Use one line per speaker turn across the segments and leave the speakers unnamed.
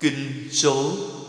Kinh số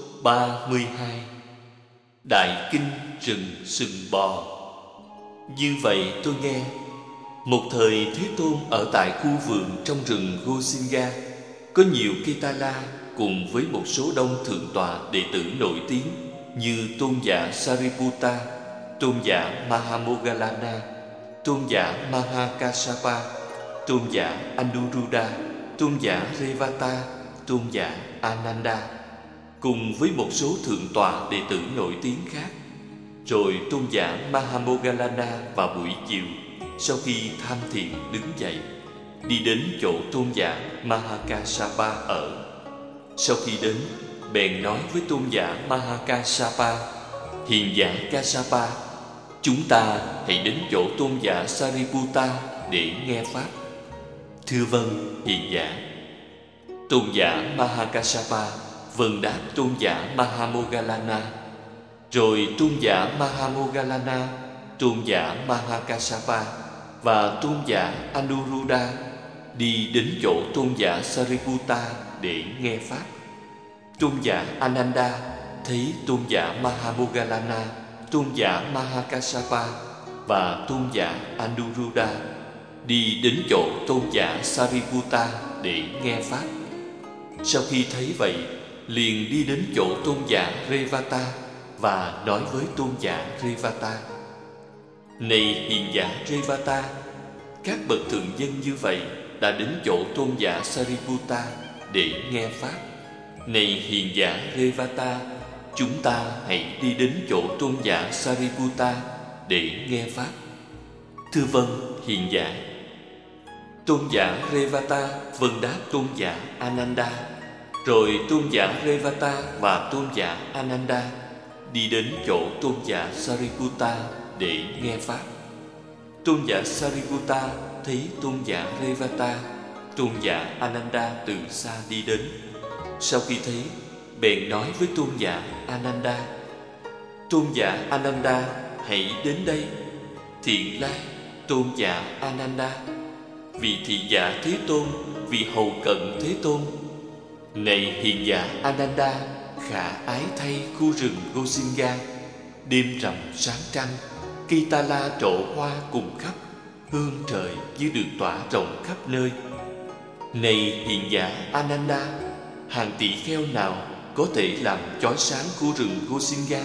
32 Đại Kinh Rừng Sừng Bò. Như vậy tôi nghe, một thời Thế Tôn ở tại khu vườn trong rừng Gosinga, có nhiều cây ta la cùng với một số đông thượng tọa đệ tử nổi tiếng như tôn giả Sariputta, tôn giả Mahamoggallana, tôn giả Mahakassapa, tôn giả Anuruddha, tôn giả Revata, tôn giả Ananda, cùng với một số thượng tọa đệ tử nổi tiếng khác. Rồi tôn giả Mahamoggallana vào buổi chiều, sau khi tham thiền đứng dậy, đi đến chỗ tôn giả Mahakassapa ở. Sau khi đến, bèn nói với tôn giả Mahakassapa: Hiền giả Kassapa, chúng ta hãy đến chỗ tôn giả Sariputta để nghe pháp. Thưa vâng, hiền giả. Tôn giả Mahakassapa vâng đáp tôn giả Mahamoggallana. Rồi tôn giả Mahamoggallana, tôn giả Mahakassapa và tôn giả Anuruddha đi đến chỗ tôn giả Sariputta để nghe pháp. Tôn giả Ananda thấy tôn giả Mahamoggallana, tôn giả Mahakassapa và tôn giả Anuruddha đi đến chỗ tôn giả Sariputta để nghe pháp. Sau khi thấy vậy, liền đi đến chỗ tôn giả Revata và nói với tôn giả Revata: Này hiền giả Revata, các bậc thượng dân như vậy đã đến chỗ tôn giả Sariputta để nghe pháp. Này hiền giả Revata, chúng ta hãy đi đến chỗ tôn giả Sariputta để nghe pháp. Thưa vâng, hiền giả. Tôn giả Revata vâng đáp tôn giả Ananda. Rồi tôn giả Revata và tôn giả Ananda đi đến chỗ tôn giả Sariputta để nghe pháp. Tôn giả Sariputta thấy tôn giả Revata, tôn giả Ananda từ xa đi đến. Sau khi thấy, bèn nói với tôn giả Ananda: Tôn giả Ananda, hãy đến đây. Thiện lai, tôn giả Ananda, vị thị giả Thế Tôn, vị hầu cận Thế Tôn. Này hiền giả Ananda, khả ái thay khu rừng Gosinga, đêm rằm sáng trăng, cây ta la trổ hoa cùng khắp, hương trời như được tỏa rộng khắp nơi. Này hiền giả Ananda, hàng tỷ kheo nào có thể làm chói sáng khu rừng Gosinga?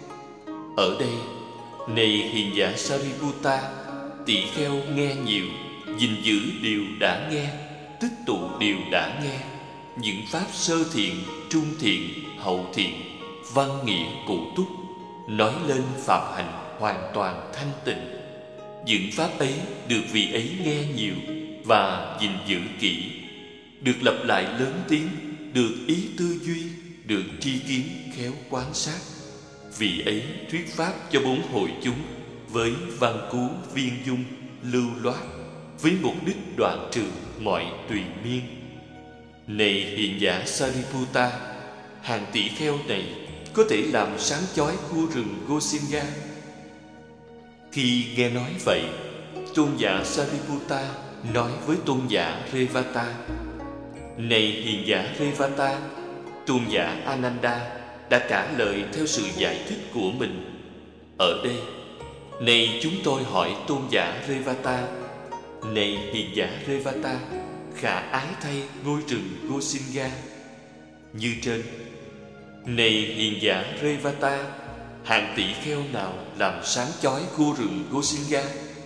Ở đây, này hiền giả Sariputta, tỷ kheo nghe nhiều, gìn giữ điều đã nghe, tích tụ điều đã nghe, những pháp sơ thiện, trung thiện, hậu thiện, văn nghĩa cụ túc, nói lên phạm hành hoàn toàn thanh tịnh. Những pháp ấy được vị ấy nghe nhiều và gìn giữ kỹ, được lặp lại lớn tiếng, được ý tư duy, được tri kiến khéo quan sát. Vị ấy thuyết pháp cho bốn hội chúng với văn cú viên dung, lưu loát, với mục đích đoạn trừ mọi tùy miên. Này hiền giả Sariputta, hàng tỷ kheo này có thể làm sáng chói khu rừng Gosinga. Khi nghe nói vậy, tôn giả Sariputta nói với tôn giả Revata: Này hiền giả Revata, tôn giả Ananda đã trả lời theo sự giải thích của mình. Ở đây, này chúng tôi hỏi tôn giả Revata: Này hiền giả Revata, khả ái thay ngôi rừng Gosinga. Như trên. Này hiền giả Revata, hàng tỷ kheo nào làm sáng chói khu rừng Gosinga?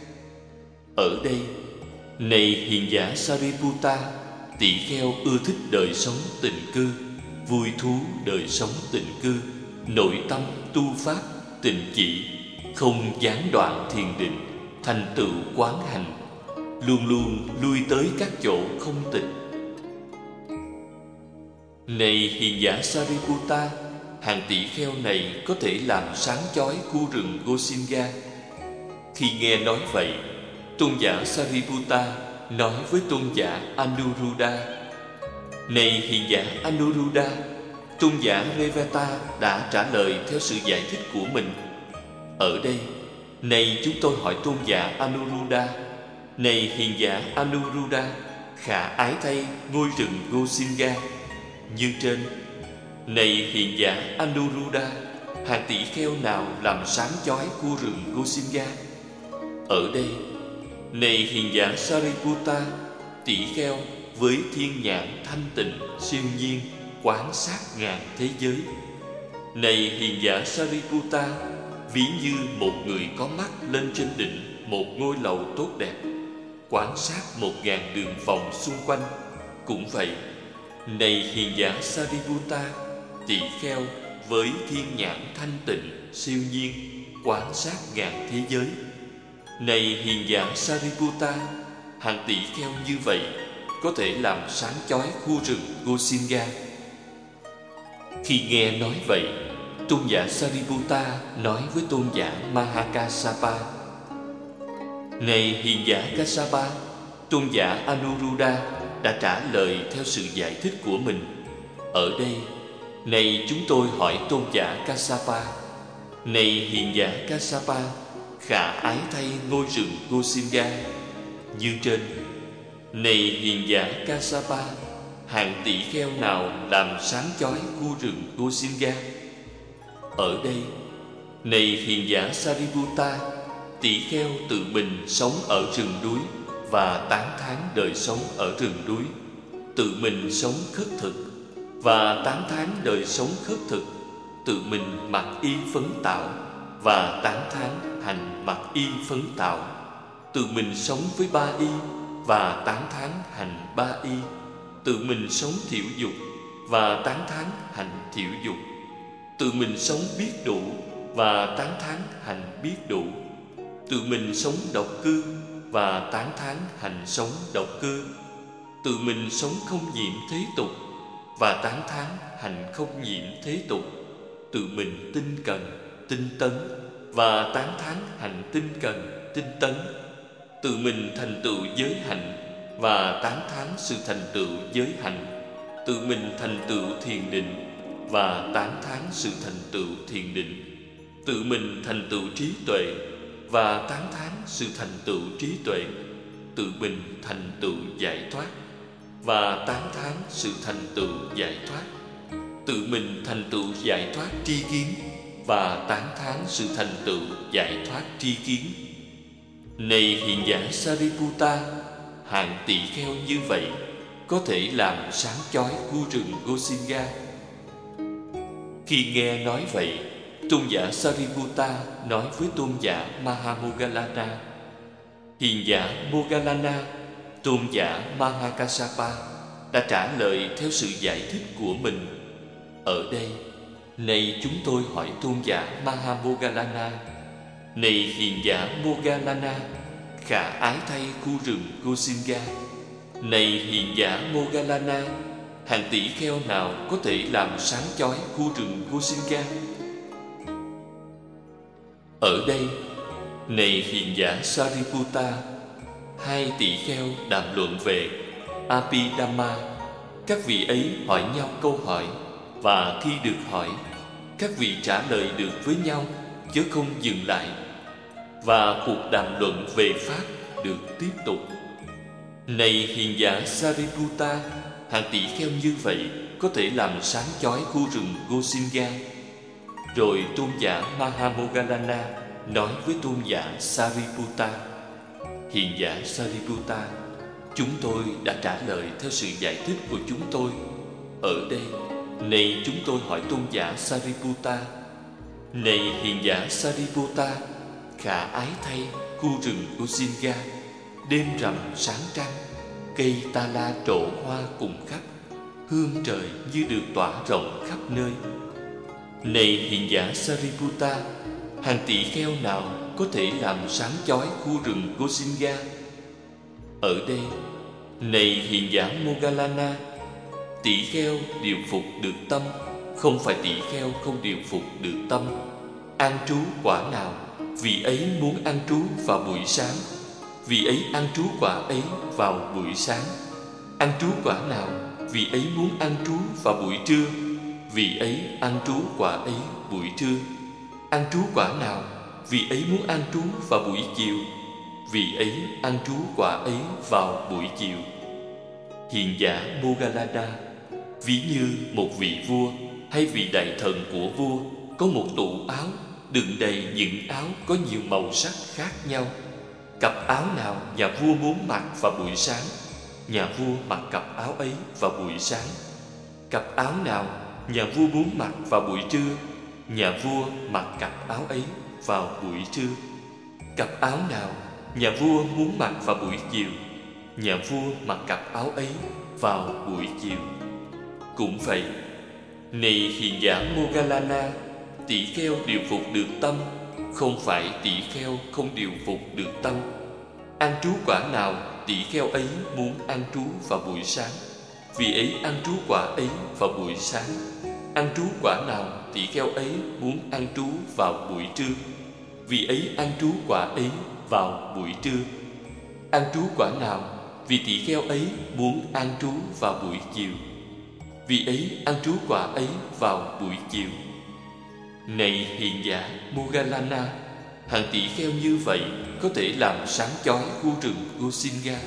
Ở đây, này hiền giả Sariputta, tỷ kheo ưa thích đời sống tịnh cư, vui thú đời sống tịnh cư, nội tâm tu pháp tịnh chỉ, không gián đoạn thiền định, thành tựu quán hành, luôn luôn lui tới các chỗ không tịnh. Này hiền giả Sariputta, hàng tỷ kheo này có thể làm sáng chói khu rừng Gosinga. Khi nghe nói vậy, tôn giả Sariputta nói với tôn giả Anuruddha: Này hiền giả Anuruddha, tôn giả Revata đã trả lời theo sự giải thích của mình. Ở đây, này chúng tôi hỏi tôn giả Anuruddha: Này hiền giả Anuruddha, khả ái thay ngôi rừng Gosinga. Như trên. Này hiền giả Anuruddha, hàng tỷ kheo nào làm sáng chói khu rừng Gosinga? Ở đây. Này hiền giả Sariputta, tỷ kheo với thiên nhãn thanh tịnh siêu nhiên quán sát ngàn thế giới. Này hiền giả Sariputta, ví như một người có mắt lên trên đỉnh một ngôi lầu tốt đẹp, quan sát 1000 đường vòng xung quanh. Cũng vậy, này hiền giả Sariputta, tỷ kheo với thiên nhãn thanh tịnh siêu nhiên quan sát ngàn thế giới. Này hiền giả Sariputta, hàng tỷ kheo như vậy có thể làm sáng chói khu rừng Gosinga. Khi nghe nói vậy, tôn giả Sariputta nói với tôn giả Mahakassapa: Này hiền giả Kassapa, tôn giả Anuruddha đã trả lời theo sự giải thích của mình. Ở đây, này chúng tôi hỏi tôn giả Kassapa: Này hiền giả Kassapa, khả ái thay ngôi rừng Gosinga như trên. Này hiền giả Kassapa, hàng tỷ kheo nào làm sáng chói khu rừng Gosinga? Ở đây, này hiền giả Sariputta, tỷ kheo tự mình sống ở rừng núi và tán thán đời sống ở rừng núi, tự mình sống khất thực và tán thán đời sống khất thực, tự mình mặc y phấn tạo và tán thán hành mặc y phấn tạo, tự mình sống với ba y và tán thán hành ba y, tự mình sống thiểu dục và tán thán hành thiểu dục, tự mình sống biết đủ và tán thán hành biết đủ, tự mình sống độc cư và tán thán hành sống độc cư, tự mình sống không nhiễm thế tục và tán thán hành không nhiễm thế tục, tự mình tinh cần, tinh tấn và tán thán hành tinh cần, tinh tấn, tự mình thành tựu giới hạnh và tán thán sự thành tựu giới hạnh, tự mình thành tựu thiền định và tán thán sự thành tựu thiền định, tự mình thành tựu trí tuệ và tán thán sự thành tựu trí tuệ, tự mình thành tựu giải thoát và tán thán sự thành tựu giải thoát, tự mình thành tựu giải thoát tri kiến và tán thán sự thành tựu giải thoát tri kiến. Này hiền giả Sariputta, hàng tỷ kheo như vậy có thể làm sáng chói khu rừng Gosinga. Khi nghe nói vậy, tôn giả Sariputta nói với tôn giả Mahamoggallana: Hiền giả Moggallana, tôn giả Mahakassapa đã trả lời theo sự giải thích của mình. Ở đây, này chúng tôi hỏi tôn giả Mahamoggallana: Này hiền giả Moggallana, khả ái thay khu rừng Gosinga. Này hiền giả Moggallana, hàng tỷ kheo nào có thể làm sáng chói khu rừng Gosinga? Ở đây, này hiền giả Sariputta, hai tỷ kheo đàm luận về Abhidhamma. Các vị ấy hỏi nhau câu hỏi, và khi được hỏi, các vị trả lời được với nhau chứ không dừng lại, và cuộc đàm luận về pháp được tiếp tục. Này hiền giả Sariputta, hàng tỷ kheo như vậy có thể làm sáng chói khu rừng Gosinga. Rồi tôn giả Mahamoggallana nói với tôn giả Sariputta: Hiền giả Sariputta, chúng tôi đã trả lời theo sự giải thích của chúng tôi. Ở đây, này chúng tôi hỏi tôn giả Sariputta: Này hiền giả Sariputta, khả ái thay khu rừng Gosinga, đêm rằm sáng trăng, cây ta la trổ hoa cùng khắp, hương trời như được tỏa rộng khắp nơi. Này hiền giả Sariputta, hàng tỷ kheo nào có thể làm sáng chói khu rừng Gosinga? Ở đây, này hiền giả Moggallana, tỷ kheo điều phục được tâm, không phải tỷ kheo không điều phục được tâm. An trú quả nào, vị ấy muốn an trú vào buổi sáng, vị ấy an trú quả ấy vào buổi sáng. An trú quả nào, vị ấy muốn an trú vào buổi trưa, vị ấy an trú quả ấy buổi trưa. An trú quả nào, vị ấy muốn an trú vào buổi chiều, vị ấy an trú quả ấy vào buổi chiều. Hiền giả Moggallana, ví như một vị vua hay vị đại thần của vua có một tủ áo đựng đầy những áo có nhiều màu sắc khác nhau. Cặp áo nào nhà vua muốn mặc vào buổi sáng, nhà vua mặc cặp áo ấy vào buổi sáng. Cặp áo nào nhà vua muốn mặc vào buổi trưa, nhà vua mặc cặp áo ấy vào buổi trưa. Cặp áo nào nhà vua muốn mặc vào buổi chiều, nhà vua mặc cặp áo ấy vào buổi chiều. Cũng vậy, này hiền giả Moggallana, tỷ kheo điều phục được tâm, không phải tỷ kheo không điều phục được tâm. An trú quả nào tỷ kheo ấy muốn an trú vào buổi sáng, vì ấy an trú quả ấy vào buổi sáng. An trú quả nào tỷ kheo ấy muốn an trú vào buổi trưa, vì ấy an trú quả ấy vào buổi trưa. An trú quả nào vì tỷ kheo ấy muốn an trú vào buổi chiều, vì ấy an trú quả ấy vào buổi chiều. Này hiền giả Moggallana, hàng tỷ kheo như vậy có thể làm sáng chói khu rừng Gosinga.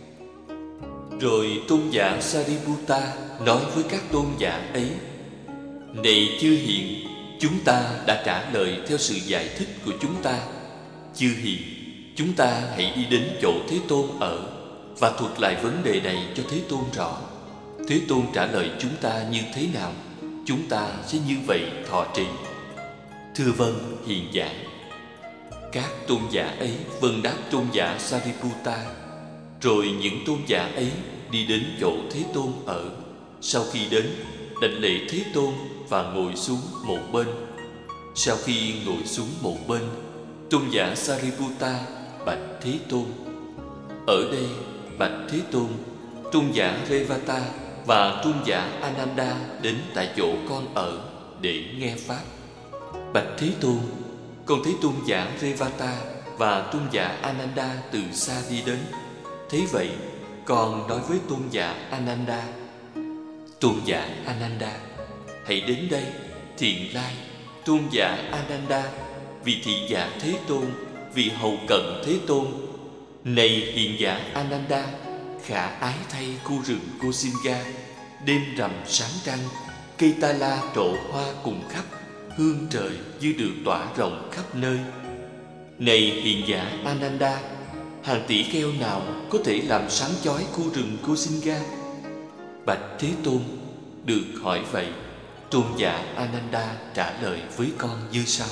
Rồi tôn giả Sariputta nói với các tôn giả ấy: Này chư hiền, chúng ta đã trả lời theo sự giải thích của chúng ta. Chư hiền, chúng ta hãy đi đến chỗ Thế Tôn ở và thuật lại vấn đề này cho Thế Tôn rõ. Thế Tôn trả lời chúng ta như thế nào, chúng ta sẽ như vậy thọ trì. Thưa vâng, hiền giả. Các tôn giả ấy vâng đáp tôn giả Sariputta. Rồi những tôn giả ấy đi đến chỗ Thế Tôn ở. Sau khi đến, đảnh lễ Thế Tôn và ngồi xuống một bên. Sau khi ngồi xuống một bên, tôn giả Sariputta bạch Thế Tôn: Ở đây, bạch Thế Tôn, tôn giả Revata và tôn giả Ananda đến tại chỗ con ở để nghe pháp. Bạch Thế Tôn, con thấy tôn giả Revata và tôn giả Ananda từ xa đi đến. Thế vậy, con nói với tôn giả Ananda: Tôn giả Ananda, hãy đến đây. Thiện lai, tôn giả Ananda, vì thị giả Thế Tôn, vì hầu cận Thế Tôn. Này hiền giả Ananda, khả ái thay khu rừng Gosinga, đêm rằm sáng trăng, cây ta la trổ hoa cùng khắp, hương trời như được tỏa rộng khắp nơi. Này hiền giả Ananda, hàng tỷ kheo nào có thể làm sáng chói khu rừng Gosinga? Bạch Thế Tôn, được hỏi vậy, tôn giả Ananda trả lời với con như sau: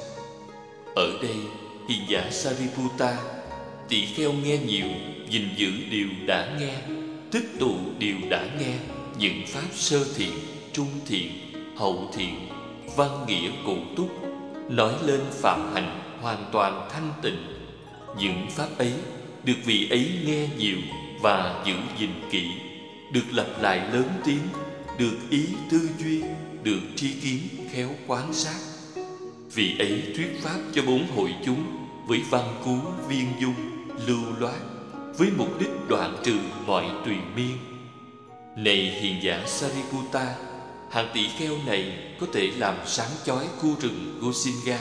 Ở đây, hiền giả Sariputta, tỷ kheo nghe nhiều, gìn giữ điều đã nghe, tích tụ điều đã nghe, những pháp sơ thiện, trung thiện, hậu thiện, văn nghĩa cụ túc, nói lên phạm hành hoàn toàn thanh tịnh. Những pháp ấy được vị ấy nghe nhiều và giữ gìn kỹ, được lặp lại lớn tiếng, được ý tư duy, được tri kiến khéo quán sát. Vị ấy thuyết pháp cho bốn hội chúng với văn cú viên dung, lưu loát, với mục đích đoạn trừ mọi tùy miên. Này hiền giả Sariputta, hàng tỷ kheo này có thể làm sáng chói khu rừng Gosinga.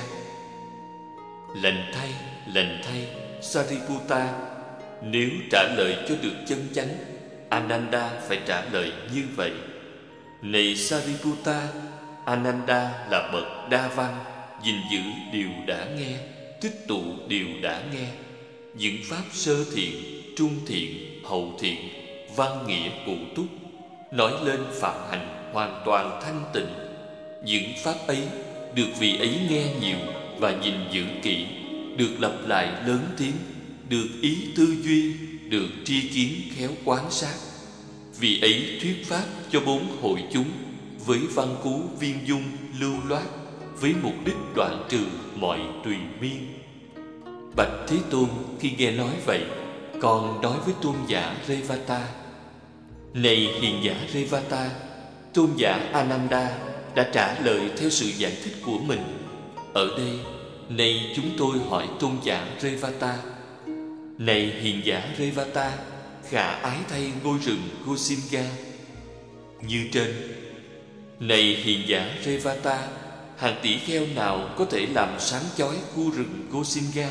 Lành thay, Sariputta, nếu trả lời cho được chân chánh, Ananda phải trả lời như vậy: Này Sariputta, Ananda là bậc đa văn, gìn giữ điều đã nghe, tích tụ điều đã nghe, những pháp sơ thiện, trung thiện, hậu thiện, văn nghĩa cụ túc, nói lên phạm hành hoàn toàn thanh tịnh. Những pháp ấy được vị ấy nghe nhiều và gìn giữ kỹ, được lặp lại lớn tiếng, được ý tư duy, được tri kiến khéo quán sát. Vị ấy thuyết pháp cho bốn hội chúng với văn cú viên dung, lưu loát, với mục đích đoạn trừ mọi tùy miên. Bạch Thế Tôn, khi nghe nói vậy, còn nói với tôn giả Revata: Này hiền giả Revata, tôn giả Ananda đã trả lời theo sự giải thích của mình. Ở đây, nay chúng tôi hỏi tôn giả Revata: Này hiền giả Revata, khả ái thay ngôi rừng Gosinga. Như trên. Này hiền giả Revata, hàng tỷ kheo nào có thể làm sáng chói khu rừng Gosinga?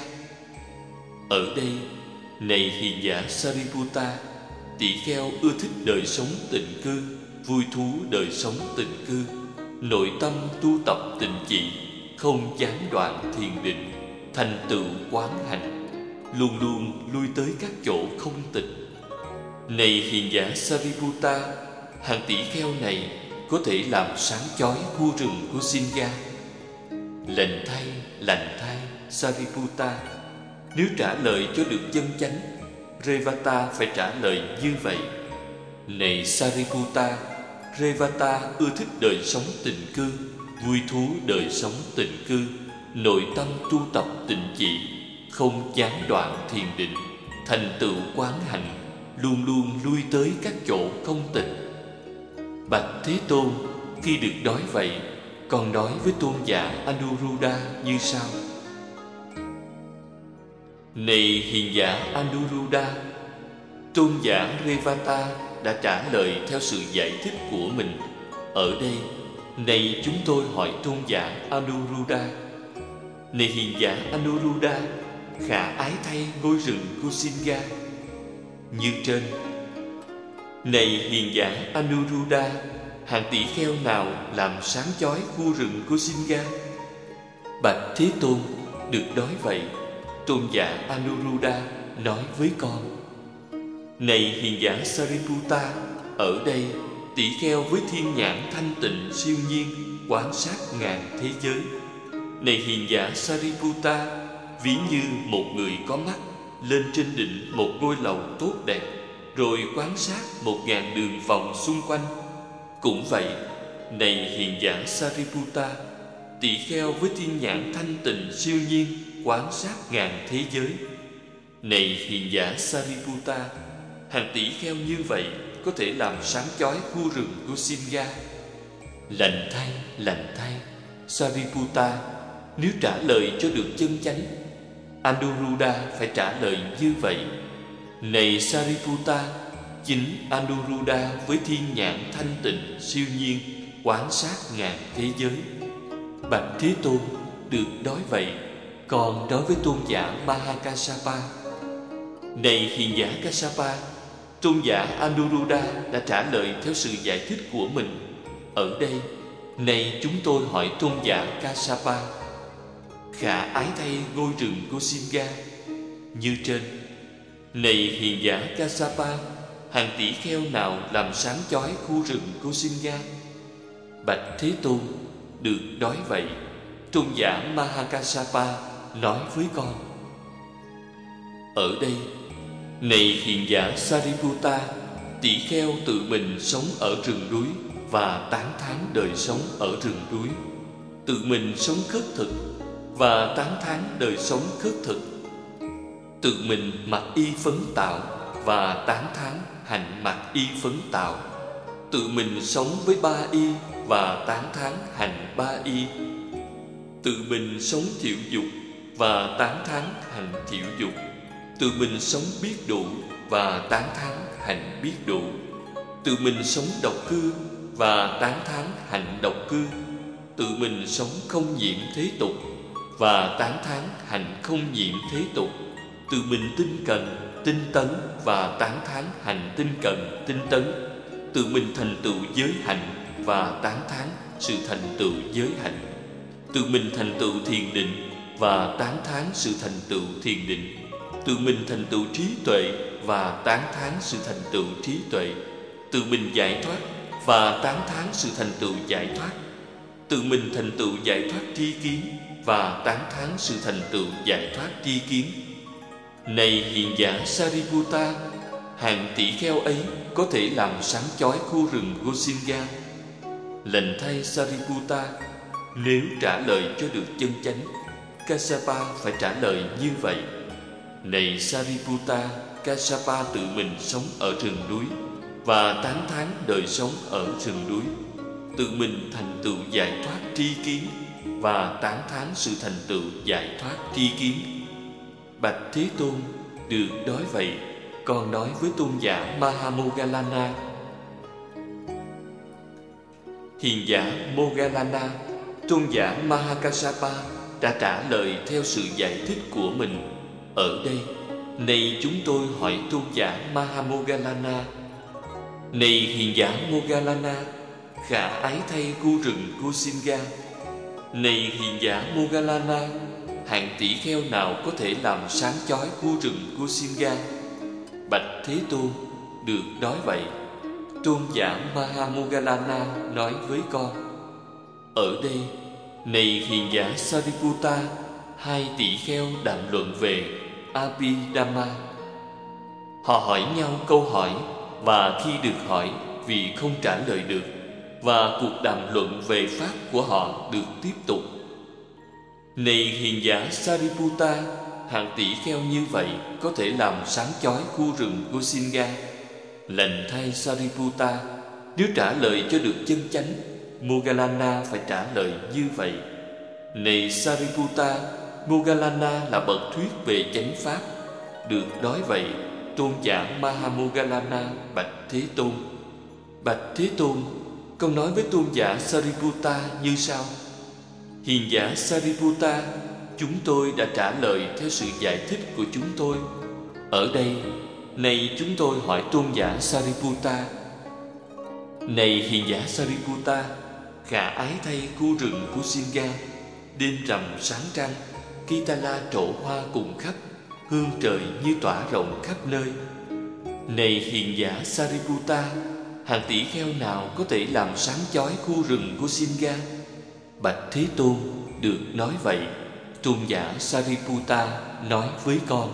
Ở đây, này hiền giả Sariputta, tỷ kheo ưa thích đời sống tịnh cư, vui thú đời sống tịnh cư. nội tâm tu tập tịnh chỉ, không gián đoạn thiền định, thành tựu quán hành, luôn luôn lui tới các chỗ không tịch. Này hiền giả Sariputta, hàng tỷ kheo này có thể làm sáng chói khu rừng của Singha. Lành thay Sariputta, nếu trả lời cho được chân chánh, Revata phải trả lời như vậy. Này Sariputta, Revata ưa thích đời sống tịnh cư, vui thú đời sống tịnh cư, nội tâm tu tập tịnh chỉ, không gián đoạn thiền định, thành tựu quán hành, luôn luôn lui tới các chỗ không tịch. Bạch Thế Tôn, khi được nói vậy, con nói với tôn giả Anuruddha như sau: Này hiền giả Anuruddha, tôn giả Revata đã trả lời theo sự giải thích của mình. Ở đây, này chúng tôi hỏi tôn giả Anuruddha: Này hiền giả Anuruddha, khả ái thay ngôi rừng Kusinga như trên. Này hiền giả Anuruddha, hàng tỷ kheo nào làm sáng chói khu rừng Kusinga? Bạch Thế Tôn, được nói vậy, tôn giả Anuruddha nói với con: Này hiền giả Sariputta, ở đây tỷ kheo với thiên nhãn thanh tịnh siêu nhiên quan sát ngàn thế giới. Này hiền giả Sariputta, ví như một người có mắt lên trên đỉnh một ngôi lầu tốt đẹp, rồi quan sát 1000 đường vòng xung quanh. Cũng vậy, này hiền giả Sariputta, tỷ kheo với thiên nhãn thanh tịnh siêu nhiên quan sát ngàn thế giới. Này hiền giả Sariputta, hàng tỷ kheo như vậy có thể làm sáng chói khu rừng của Singha. Lành thay Sariputta, nếu trả lời cho được chân chánh, Anuruddha phải trả lời như vậy. Này Sariputta, chính Anuruddha với thiên nhãn thanh tịnh siêu nhiên quan sát ngàn thế giới. Bạch Thế Tôn, được nói vậy, còn nói với tôn giả Mahakassapa: Này hiền giả Kassapa, tôn giả Anuruddha đã trả lời theo sự giải thích của mình. Ở đây, này chúng tôi hỏi tôn giả Kassapa: khả ái thay ngôi rừng của Singha như trên. Này hiền giả Kassapa, hàng tỷ kheo nào làm sáng chói khu rừng của Singha? Bạch Thế Tôn, được nói vậy, tôn giả Mahakassapa nói với con: Ở đây, này hiền giả Sariputta, tỷ kheo tự mình sống ở rừng núi và tán thán đời sống ở rừng núi, tự mình sống khất thực và tán thán đời sống khất thực, tự mình mặc y phấn tạo và tán thán hành mặc y phấn tạo, tự mình sống với ba y và tán thán hành ba y, tự mình sống thiểu dục và tán thán hành thiểu dục, tự mình sống biết đủ và tán thán hành biết đủ, tự mình sống độc cư và tán thán hành độc cư, tự mình sống không nhiễm thế tục và tán thán hành không nhiễm thế tục, tự mình tinh cần, tinh tấn và tán thán hành tinh cần, tinh tấn, tự mình thành tựu giới hạnh và tán thán sự thành tựu giới hạnh, tự mình thành tựu thiền định và tán thán sự thành tựu thiền định, tự mình thành tựu trí tuệ và tán thán sự thành tựu trí tuệ, tự mình giải thoát và tán thán sự thành tựu giải thoát, tự mình thành tựu giải thoát tri kiến và tán thán sự thành tựu giải thoát tri kiến. Này hiền giả Sariputta, hàng tỷ kheo ấy có thể làm sáng chói khu rừng Gosinga. Lệnh thay Sariputta, nếu trả lời cho được chân chánh, Kassapa phải trả lời như vậy. Này Sariputta, Kassapa tự mình sống ở rừng núi và tán thán đời sống ở rừng núi, tự mình thành tựu giải thoát tri kiến và tán thán sự thành tựu giải thoát tri kiến. Bạch Thế Tôn, được nói vậy, con nói với tôn giả Mahamoggallana: Hiền giả Moggallana, tôn giả Mahakassapa đã trả lời theo sự giải thích của mình. Ở đây, này chúng tôi hỏi tôn giả Mahamoggallana: Này hiền giả Moggallana, khả ái thay khu rừng Kusinga. Này hiền giả Moggallana, hạng tỷ kheo nào có thể làm sáng chói khu rừng Kusinga? Bạch Thế Tôn, được nói vậy. Tôn giả Mahamoggallana nói với con: ở đây, này hiền giả Sariputta, hai tỷ kheo đàm luận về Abhidhamma. Họ hỏi nhau câu hỏi, và khi được hỏi vì không trả lời được, và cuộc đàm luận về pháp của họ được tiếp tục. Này hiền giả Sariputta, hạng tỷ kheo như vậy có thể làm sáng chói khu rừng Kusinga. Lành thay Sariputta, nếu trả lời cho được chân chánh, Moggallana phải trả lời như vậy. Này Sariputta, Moggallana là bậc thuyết về chánh pháp. Được nói vậy, tôn giả Mahamoggallana bạch Thế Tôn: bạch Thế Tôn, con nói với tôn giả Sariputta như sau: hiền giả Sariputta, chúng tôi đã trả lời theo sự giải thích của chúng tôi. Ở đây, này chúng tôi hỏi tôn giả Sariputta: này hiền giả Sariputta, khả ái thay khu rừng Kusinga, đêm rằm sáng trăng, Kitala trổ hoa cùng khắp, hương trời như tỏa rộng khắp nơi. Này hiền giả Sariputta, hàng tỷ kheo nào có thể làm sáng chói khu rừng Kusinga? Bạch Thế Tôn, được nói vậy. Tôn giả Sariputta nói với con: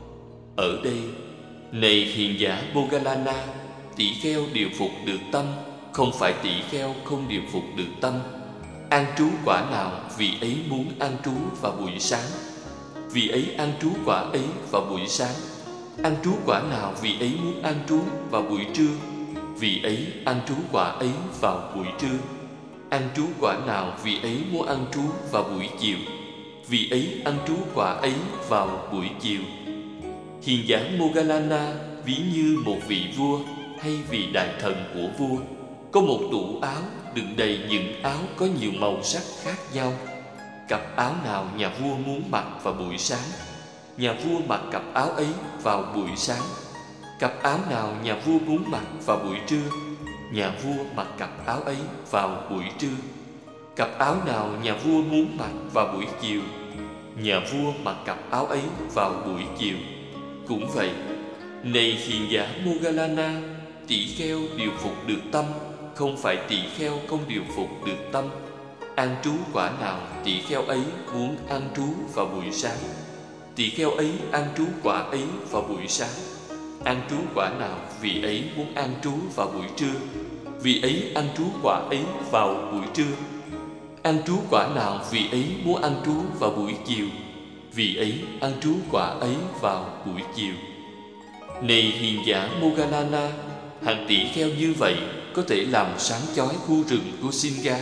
ở đây, này hiền giả Moggallana, tỷ kheo điều phục được tâm, không phải tỷ kheo không điều phục được tâm. An trú quả nào vị ấy muốn an trú vào buổi sáng, vị ấy an trú quả ấy vào buổi sáng. An trú quả nào vị ấy muốn an trú vào buổi trưa, vị ấy an trú quả ấy vào buổi trưa. An trú quả nào vị ấy muốn an trú vào buổi chiều, vị ấy an trú quả ấy vào buổi chiều. Hiền giả Moggallana ví như một vị vua hay vị đại thần của vua, có một tủ áo đựng đầy những áo có nhiều màu sắc khác nhau. Cặp áo nào nhà vua muốn mặc vào buổi sáng, nhà vua mặc cặp áo ấy vào buổi sáng. Cặp áo nào nhà vua muốn mặc vào buổi trưa, nhà vua mặc cặp áo ấy vào buổi trưa. Cặp áo nào nhà vua muốn mặc vào buổi chiều, nhà vua mặc cặp áo ấy vào buổi chiều. Cũng vậy, này hiền giả Moggallana, tỷ kheo điều phục được tâm, không phải tỷ kheo không điều phục được tâm. An trú quả nào tỷ kheo ấy muốn an trú vào buổi sáng, tỷ kheo ấy an trú quả ấy vào buổi sáng. An trú quả nào vị ấy muốn an trú vào buổi trưa, vị ấy an trú quả ấy vào buổi trưa. An trú quả nào vị ấy muốn an trú vào buổi chiều, vị ấy an trú quả ấy vào buổi chiều. Này hiền giả Moggallana, hàng tỷ kheo như vậy có thể làm sáng chói khu rừng Kusinga.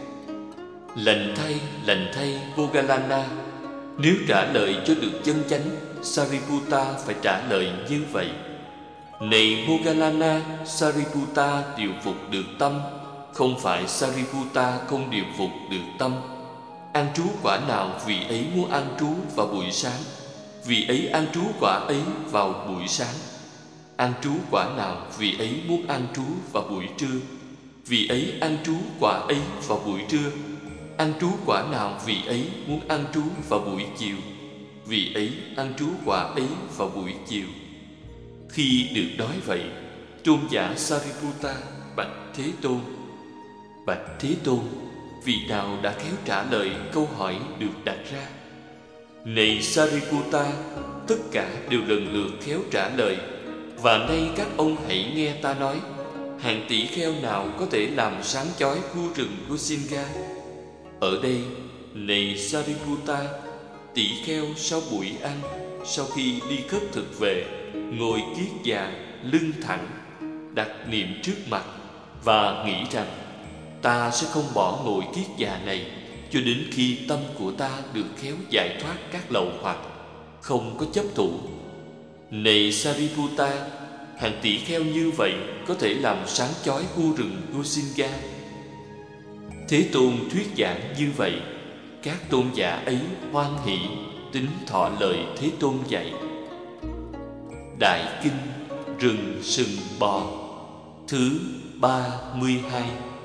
Lành thay Moggallana, nếu trả lời cho được chân chánh, Sariputta phải trả lời như vậy: này Moggallana, Sariputta điều phục được tâm, không phải Sariputta không điều phục được tâm. An trú quả nào vị ấy muốn an trú vào buổi sáng, vị ấy an trú quả ấy vào buổi sáng. An trú quả nào vị ấy muốn an trú vào buổi trưa, vị ấy an trú quả ấy vào buổi trưa. An trú quả nào vị ấy muốn an trú vào buổi chiều, vị ấy an trú quả ấy vào buổi chiều. Khi được nói vậy, tôn giả Sariputta bạch Thế Tôn: bạch Thế Tôn, vị nào đã khéo trả lời câu hỏi được đặt ra? Này Sariputta, tất cả đều lần lượt khéo trả lời. Và nay các ông hãy nghe ta nói, hàng tỷ kheo nào có thể làm sáng chói khu rừng Kusinga? Ở đây, này Sariputta, tỷ kheo sau buổi ăn, sau khi đi khất thực về, ngồi kiết già, lưng thẳng, đặt niệm trước mặt và nghĩ rằng: ta sẽ không bỏ ngồi kiết già này cho đến khi tâm của ta được khéo giải thoát các lậu hoặc, không có chấp thủ. Này Sariputta, hàng tỷ kheo như vậy có thể làm sáng chói khu rừng Kusinga. Thế Tôn thuyết giảng như vậy, các tôn giả ấy hoan hỷ tín thọ lời Thế Tôn dạy. Đại kinh Rừng Sừng Bò thứ 32.